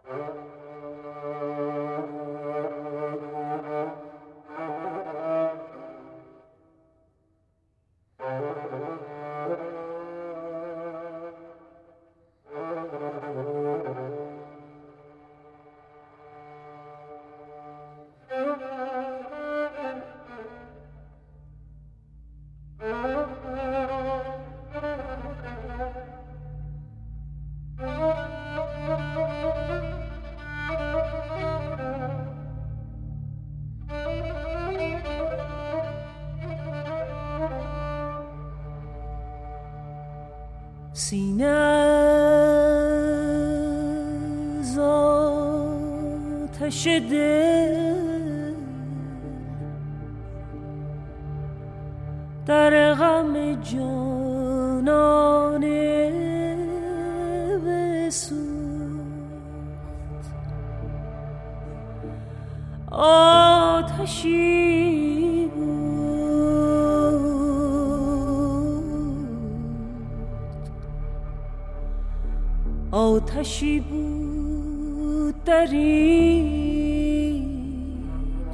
سینه از آتش دل در غم جانانه بسوخت، آتشی آتشی بود در این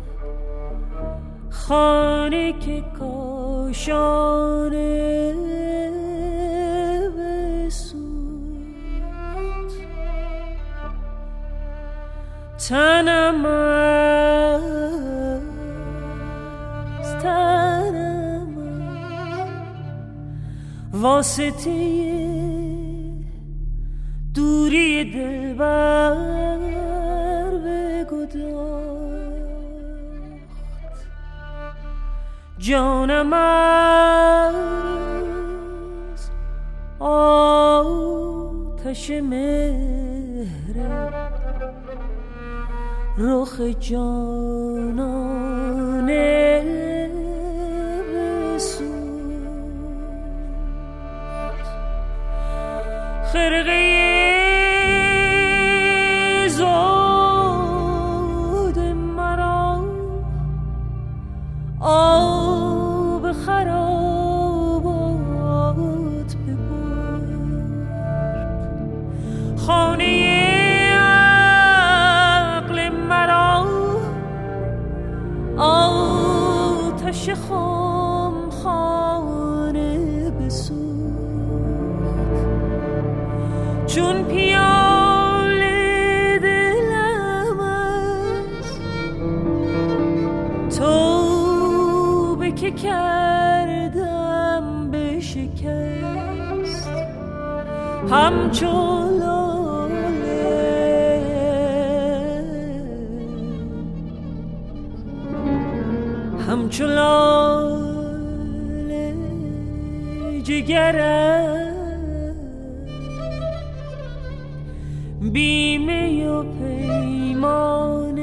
خانه که کاشانه بسوخت. تنم از واسطه دوری دلبر بگداخت. جانم از آتش مهر رخ جانانه بسوخت. خرقه آب خرابات ببرد، خانه عقل مرا آتش خام خانه بسوخت. چون پیاله دلم است تو که کردم به شکست، همچو لاله همچو لاله جگرم بیمه و پیمان